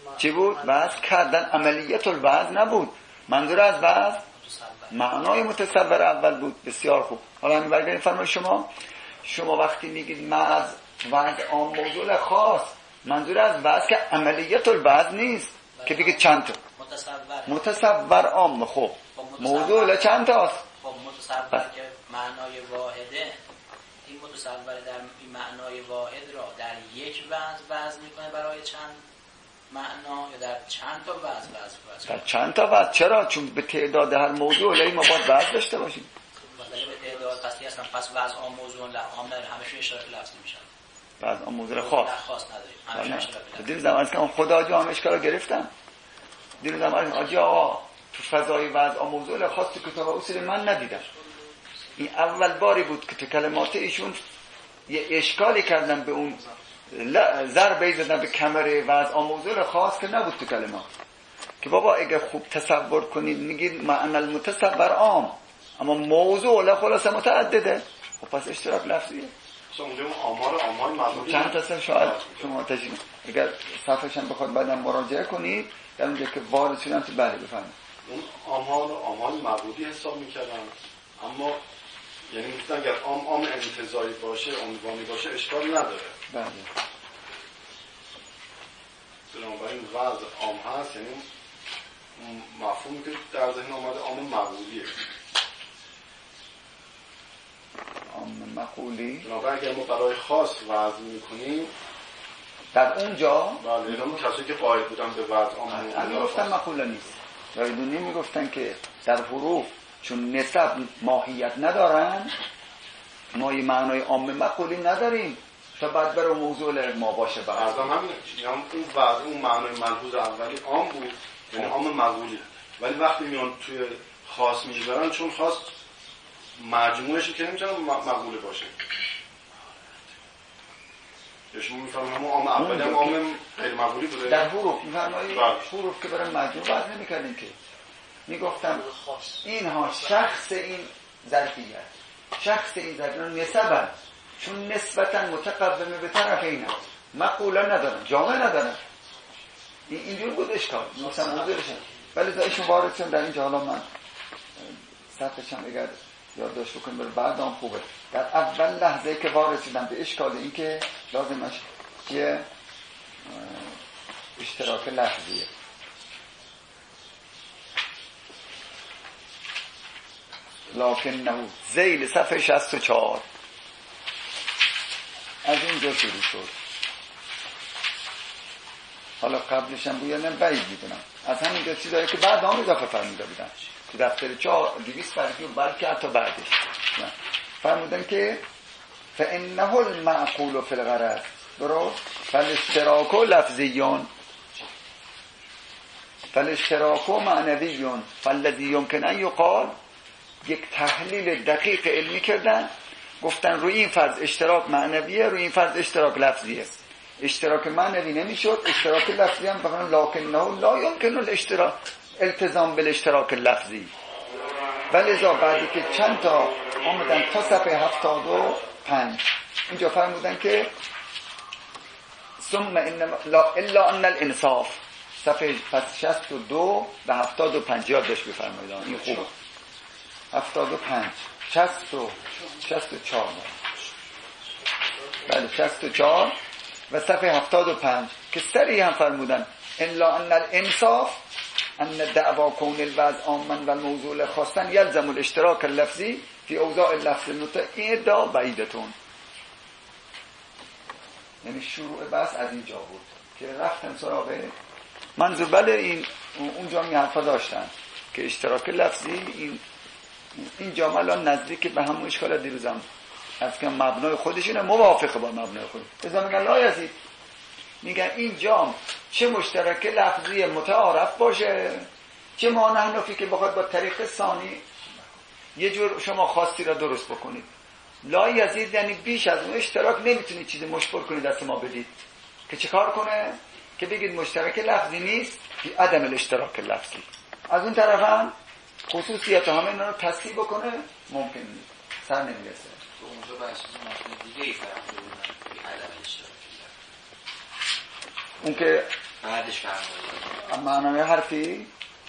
Speaker 1: چی بود؟ وضع کردن. عملیت الوضع نبود. منظور از وضع معنای متصور اول بود. بسیار خوب. حالا همین برگردیم فرمای شما شما وقتی میگید من از وضع عام موضوع خاص، منظور از وضع که عملیت الوضع نیست که بگید چند تا
Speaker 6: متصور
Speaker 1: متصور عام. خب موضوع چند تاست؟
Speaker 6: خب متصور که معنای واحده، این متصور در این معنای واحد را در یک وضع وضع میکنه برای چند معنا یا در چند تا وضع وضع
Speaker 1: در چند تا وضع؟ چرا؟ چون به تعداد هر موضوع لایی ما باید وضع داشته باشیم.
Speaker 6: ولی به تعداد پسی هستن، پس وضع عام موضوع عام نداره، همشون اشتراک لفظی میشن.
Speaker 1: وضع عام موضوع خاص
Speaker 6: خاص نداره، همشون اشتراک لفظی.
Speaker 1: دیروز زمان که خدا جا هم اشکال گرفتم. دیروز زمان آجی آقا تو فضای وضع عام موضوع خاص تو کتاب اصول من ندیدم. این اول باری بود که تو کلمات ایشون یه اشکالی کردن به اون ضربه زدن به کمر وضع موضوع خاص که نبود تو کلمات. که بابا اگه خوب تصور کنید میگید معنی المتصور عام، اما موضوع له خلاصه متعدده. خب پس اشتراک لفظیه.
Speaker 3: اونجا آمار آمار معلومی
Speaker 1: چند تا شاید شما تجربه اگر صفحه‌ش هم بخواد بعداً مراجعه کنید در اونجا که وارد شدن تو بله بفهمید
Speaker 3: اون آمار آمار معبودی حساب میکردن، اما یعنی میگفتن اگر عام عام انتزاعی باشه عنوانی باشه اشکال نداره.
Speaker 1: بله.
Speaker 3: بنابراین وضع عام هست، یعنی مفهومی که در ذهن آمده عام معقولیه.
Speaker 1: عام معقولی.
Speaker 3: بنابراین اگر ما برای خاص وضع میکنیم
Speaker 1: در اونجا
Speaker 3: بله اون کسی که قائل بودن به وضع عام
Speaker 1: معقولی گفتن معقوله نیست. رایدونی میگفتن که در حروف چون نسب ماهیت ندارن ما یه معنای عام معقولی نداریم تا بعد بره موضوع ما باشه. بعد
Speaker 3: از همین یعنی اون وضع اون معنای ملحوظ اولی عام بود، یعنی عام معقولی، ولی وقتی میان توی خاص میذارن چون خاص مجموعش که نمیتونه معقوله باشه. یا شما میفهمید همون عام اولی هم عام غیر معقولی بوده
Speaker 1: در حروف میفرمایید. حروف که برای مجموع وضع نمی‌کردیم که میگفتم اینها شخص این ظرفیت شخص این ظرفیت نسبن چون نسبتا متقدمه به طرف اینا معقوله ندارن جامعه ندارن. این اینجور بود اشکال مثلا موضوعشن. ولی دایشون وارد شدن در اینجا. حالا من صفحه‌ش هم اگر یادداشت بکنم برای بعدام خوبه. در اول لحظه که وارد شدن به اشکال این که لازمش یه اشتراک لفظیه. لکن نه ذیل صفحه شصت و چهار از اینجا شروع شد. حالا قبلش هم بویا نم بعید میدونم از همینجا چیزایی که بعد هم اضافه فرموده بودن تو دفتر چهار دویست برگی و بلکه حتی بعدش فرمودن که فانه المعقول فی الغرض درست فالاشتراک لفظیون فالاشتراک معنویون فالذی یمکن ان یقال. یک تحلیل دقیق علمی کردن گفتن روی این فرض اشتراک معنویه روی این فرض اشتراک لفظیه. اشتراک معنوی نمیشد اشتراک لفظی هم بخوان لکنه لا یمکن الاشتراک التزام بالاشتراک لفظی. ولذا بعدی که چند تا آمدن تا صفحه هفتاد و پنج اینجا فرمودن که ثم انما لا الا ان الانصاف صفحه پس شصت و دو به هفتاد و پنج یاد داشت بفرمایید. این خوبه. هفتاد و پنج شصت و شصت و چهار بله شصت و چهار و صفحه هفتاد و پنج که سری هم فرمودن الا ان الانصاف ان دعوا کون الوضع عاما و الموضوع خاصا یلزم الاشتراک اللفظی فی اوضاع اللفظ النطق. این ادعا بعیدتون. یعنی شروع بحث از اینجا بود که رفتن سراغ منظور بله این اونجا می حرفا داشتن که اشتراک لفظی این این جامعه الان نزدیک به همون اشکال دیروزم از که مبنای خودشونه موافقه با مبنای خود. ازا میگن لا یزید میگن این جام چه مشترک لفظی متعارف باشه چه مانحنفی که بخواد با طریق ثانی یه جور شما خواستی را درست بکنید. لا یزید یعنی بیش از اون اشتراک نمیتونید چیزی مشبر کنید دست ما بدید که چه کار کنه که بگید مشترک لفظی نیست بی عدم الاشتراک لفظی. از اون طرف هم خصوصیت همه اینا رو تصحیح بکنه ممکن نیست سر نمیرسه.
Speaker 6: تو اونجا بحث مفهوم دیگه ای فرق داره بی عدم اشتراک.
Speaker 1: اون که
Speaker 2: بعدش فرمایید
Speaker 1: معنای حرفی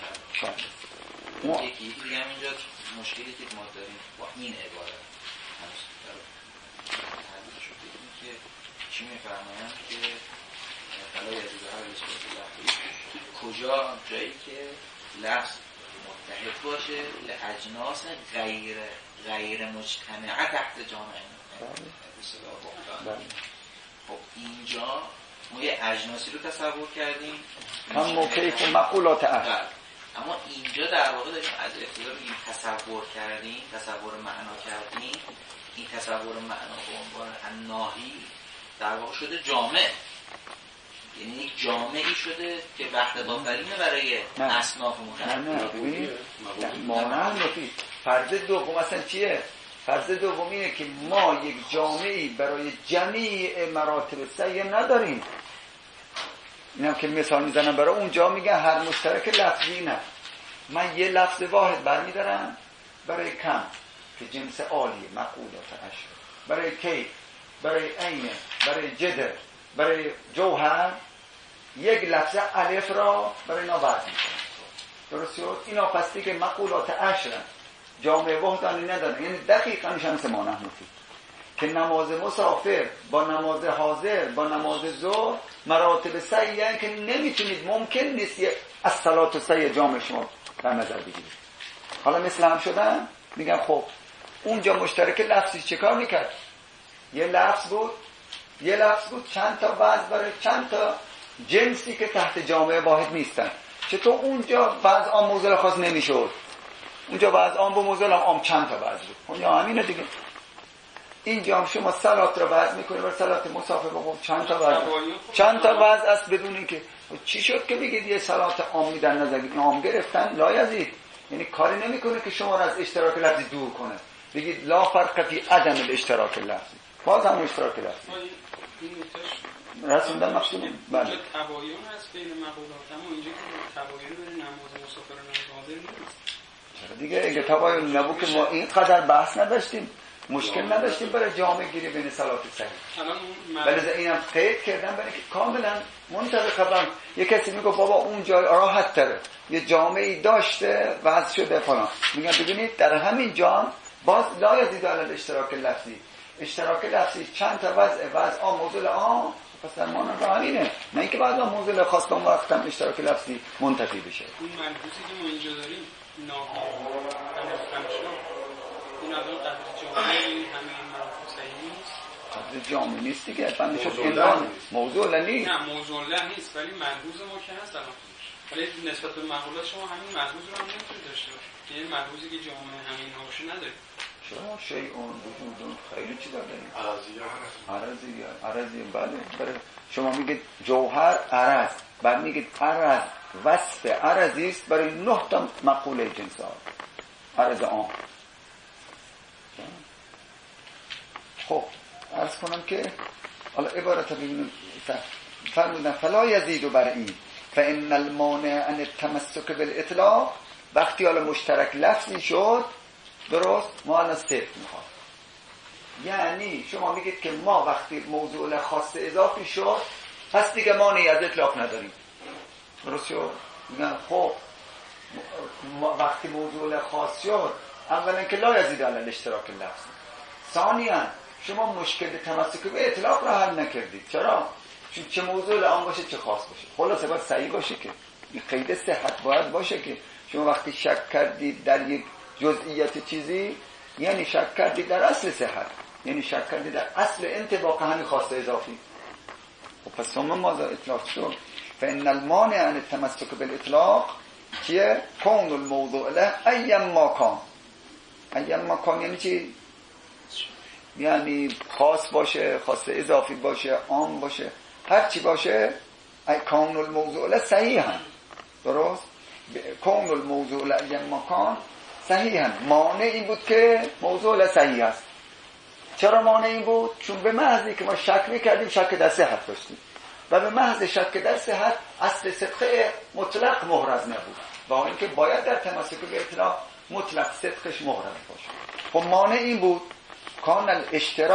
Speaker 2: اون یکی دیگه هم اینجا مشکلی که ما داریم با این عبارت حدیث شده این که چی میفرمایند که فلا یزید هر رسول کجا جایی که لفظ متحد باشه لأجناس غیر غیر مجتمعه تحت جامعه. خب اینجا ما یه اجناسی رو تصور کردیم
Speaker 1: هم موقعی که مقولات اهل،
Speaker 2: اما اینجا در واقع داریم از ابتدا این تصور کردیم، تصور معنا کردیم، این تصور معنا به عنوان ناهی در واقع شده جامع، یعنی یک جامعی شده که وحدت آفرینه برای اصناف مختلف.
Speaker 1: نه نه ببینید مانند نفی فرض دوم اصلا چیه؟ فرض دوم اینه که ما یک جامعی برای جمیع مراتب سعی نداریم. اینم که مثال میزنم برای اونجا میگن هر مشترک لفظی نه، من یه لفظ واحد برمیدارم برای کم که جنس عالیه مقولات اشر، برای کی، برای عینه، برای جدر، برای جوهر یک لفظ الف را برای اینا وضع میکنم. درست شد؟ اینا پس دیگه مقولات اشر جامعه وحدانی ندارن. یعنی دقیقا شمس ما نحنفی که نماز مسافر با نماز حاضر با نماز ظهر مراتب سعیه که نمیتونید، ممکن نیست از صلات و سعی جامعه شما در نظر بگیرید. حالا مثل هم شدن میگن خب اونجا مشترک لفظی چه کار میکرد؟ یه لفظ بود یه لفظ بود چند تا وضع برای چند تا جنسی که تحت جامعه واحد نیستن. چطور اونجا وضع عام موضوع خاص نمیشد؟ اونجا وضع عام با موضوع عام چند تا وضع بود. اونجا همینه دیگه. اینجا هم شما صلات رو وضع میکنه برای صلات مسافر با چند تا وضع چند تا وضع است بدون اینکه چی شد که بگید یه صلات عامی در نظر عام گرفتن لایزید. یعنی کاری نمیکنه که شما رو از اشتراک لفظی دور کنه، بگید لا فرق فی عدم الاشتراک لفظی، باز هم اشتراک لفظی رسوندن مقصودم. بله
Speaker 4: اینجا تباین هست بین مقولات، اما اینجا که تباین بین نماز مسافر و نماز حاضر نیست.
Speaker 1: چرا دیگه اگه تباین نبود که ما اینقدر بحث نداشتیم، مشکل نداشتیم برای جامعه گیری بین صلات صحیح. ولی اینم قید کردن برای که کاملا منطبق. یه کسی میگه بابا اون جای راحت تره، یه جامعه‌ای داشته وضع شده فلان، میگن ببینید در همین جام باز لا یزید علی الاشتراک لفظی، اشتراک لفظی چند تا وضع وضع عام موضوع عام، پس در معنی را همینه، نه اینکه بعدا موضوع خاص به وقت هم اشتراک لفظی منتفی بشه.
Speaker 4: اون منحوسی که ما اینجا داریم ناهی اون الان قدر جامعه همین مراتب صحیح نیست،
Speaker 1: قدر جامعه نیست دیگه، بنده شد عنوان موضوع لنی
Speaker 4: نه موضوع لن نیست، ولی ملحوظ ما که هست الان، ولی نسبت به مقولات شما همین ملحوظ رو هم نمیتونید داشته باشید، یعنی ملحوظی که جامعه همین هاشه نداریم.
Speaker 1: شما شیعون وجودون خیلی چی داریم؟
Speaker 3: عرضیه
Speaker 1: عرضیه عرضیه بله بله. شما میگید جوهر عرض، بعد میگید عرض وصف عرضی است برای نه تا مقوله جنس ها عرض عام. خب عرض کنم که حالا عبارت رو ببینیم فرمودن فلا یزید بر این فان المانع عن التمسک بالاطلاق. وقتی حالا مشترک لفظی شد درست ما الان صفت میخواد، یعنی شما میگید که ما وقتی موضوع خاص اضافی شد پس دیگه مانعی از اطلاق نداریم. درست شد؟ میگن خب وقتی موضوع خاص شد اولا که لا یزید علی الاشتراک لفظی، ثانیاً شما مشکل تمسک به اطلاق را حل نکردید. چرا؟ چون چه موضوع عام باشه چه خاص باشه خلاصه باید صحیح باشه که این قید صحت باید باشه که شما وقتی شک کردید در یک جزئیات چیزی یعنی شک کردید در اصل صحت، یعنی شک کردید در اصل انطباق همین خاص اضافی. و پس ثم ماذا اطلاق شد؟ فان المانع عن التمسک بالاطلاق چیه؟ کون الموضوع له ایم ما کان. ایم ما کان یعنی چی؟ یعنی خاص باشه، خاص اضافی باشه، عام باشه، هر چی باشه کون الموضوع له صحیحا. درست؟ کون الموضوع له ایم ما کان صحیحا. مانع این بود که موضوع له صحیح است. چرا مانع این بود؟ چون به محضی که ما شک میکردیم شک در صحت داشتیم و به محض شک در صحت اصل صدق مطلق محرز نبود، با اینکه باید در تمسک به اطلاق مطلق صدقش محرز باشه. خب مانع این بود کان الاشتراک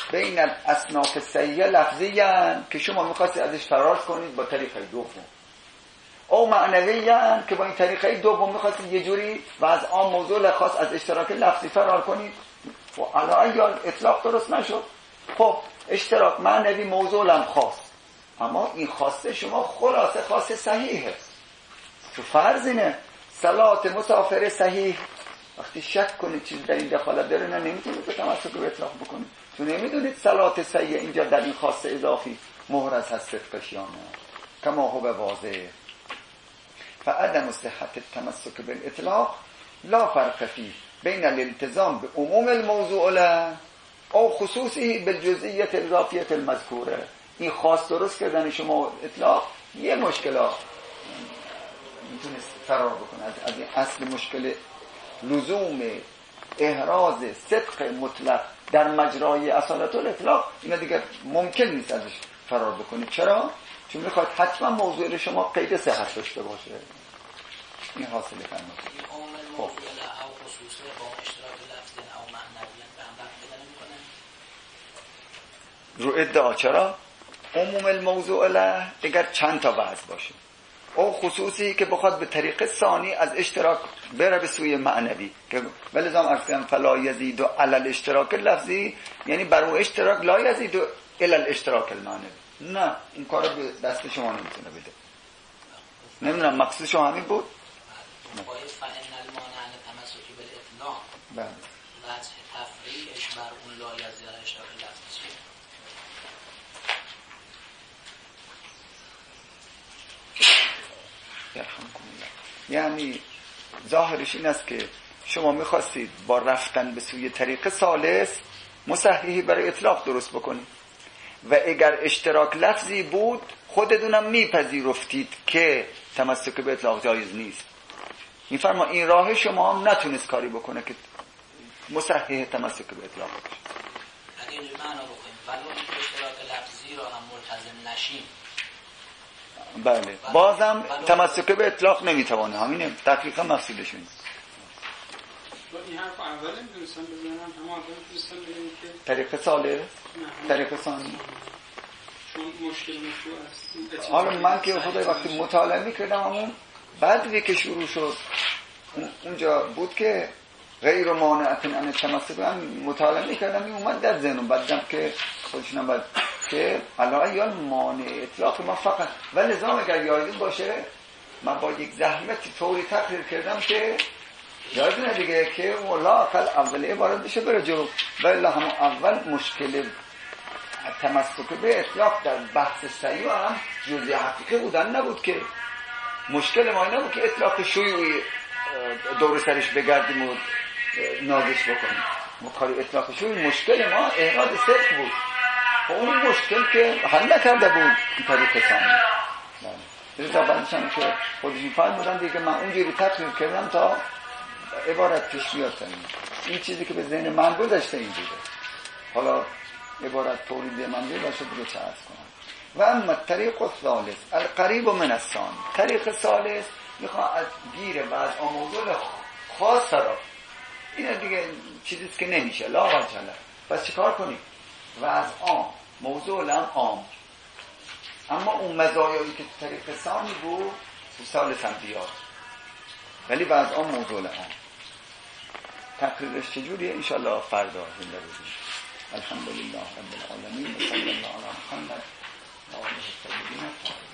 Speaker 1: بین اصناف سیئه لفظیان که شما میخواستید ازش فرار کنید با طریقه دوم، او معنویان که با این طریقه دوم میخواستید یه جوری و از آن موضوع خاص از اشتراک لفظی فرار کنید و علی یا اطلاق درست نشد. خب اشتراک معنوی موضوع هم خاص، اما این خواسته شما خلاصه خاص صحیحه. تو فرض اینه صلات مسافر صحیح وقتی شک کنید چیز در این دخالت داره نه نمیتونید به تمسک به اطلاق بکنید، چون نمیدونید صلات صحیح اینجا در این خاصه اضافی مهرز هست صدقش یا نه. کما هو واضح فعدم صحت التمسک بالاطلاق لا فرق فيه بین الالتزام به عموم الموضوع له او خصوصی بالجزئیت الاضافیه المذکوره. این خاص درست کردن شما اطلاق یه مشکل میتونه فرار بکنه از, از این اصل مشکل لزوم احراز صدق مطلق در مجرای اصالت الاطلاق. اینا دیگه ممکن نیست ازش فرار بکنید. چرا؟ چون میخواد حتما موضوع شما قید صحت داشته باشه. این حاصل فرمایش خب رو ادعا. چرا؟ عموم الموضوع له اگر چند تا وضع باشه او خصوصی که بخواد به طریق ثانی از اشتراک بره به سوی معنوی که ولذا ارسم فلا یزید و علی الاشتراک لفظی، یعنی بر اون اشتراک لا یزید و علی الاشتراک المعنوی. نه این کار به دست شما نمیتونه بده. نمیدونم مقصود شما همین بود؟
Speaker 6: باید فعن المانع تمسکی بالاطلاق
Speaker 1: بله
Speaker 6: وجه تفریعش بر اون لا یزید علی اشتراک لفظی چیه؟
Speaker 1: یعنی ظاهرش این است که شما میخواستید با رفتن به سوی طریق ثالث مصححی برای اطلاق درست بکنید و اگر اشتراک لفظی بود خودتونم میپذیرفتید که تمسک به اطلاق جایز نیست. میفرما این راه شما هم نتونست کاری بکنه که مصحح تمسک به اطلاق باشه.
Speaker 6: اگه اینجور معنا بکنیم ولو اینکه اشتراک لفظی را هم ملتزم نشیم
Speaker 1: بله بازم تمسک به اطلاق نمیتوانه. همینه دقیقا مقصودش اینه.
Speaker 4: این حرف اول نمیدونستم بزنم اما اول نمیدونستم بگیم که
Speaker 1: طریق ثالث طریق ثانی
Speaker 4: چون مشکل مشروع است.
Speaker 1: حالا من که خودم وقتی مطالعه میکردم همون بعدی که شروع شد اونجا بود که غیر مانعتن ان التمسک، من مطالعه میکردم این اومد در ذهنم بعدم که خودشونم بعد که علاوه یا مانع اطلاق ما فقط ولی لزوم اگر یادتون باشه من با یک زحمت طوری تقریر کردم که یادتونه دیگه که والله اقل اول عبارت بشه بره جلو ولی هم اول مشکل تمسک به اطلاق در بحث صحیح هم جزئی حقیقی بودن نبود که مشکل ما نبود که اطلاق شیوعی دور سرش بگردیم و نازش بکنیم. ما کاری اطلاق شیوعی مشکل ما احراز صدق بود و اون مشکل که حل نکرده بود این طریق ثانی. بله تا بعدشم که خودشون فرمودن دیگه من اونجوری تقریر کردم تا عبارت پیش بیاد. این چیزی که به ذهن من گذشته این بوده. حالا عبارت تولید من بیاد باشه دیگه چه عرض کنم. و اما طریق الثالث القریب من الثانی، طریق ثالث میخواد از گیره و از موضوع خاص را این دیگه چیزیست که نمیشه لا وجه له. پس چیکار کنیم؟ و از عام موضوع لم عام، اما اون مزایایی که تو طریق ثانی بود تو ثالث هم بیاد ولی و از عام موضوع لم. تقریرش چجوریه؟ انشاءالله فردا زنده بودیم. الحمدلله رب العالمین و صلی الله علی محمد و آله الطاهرین.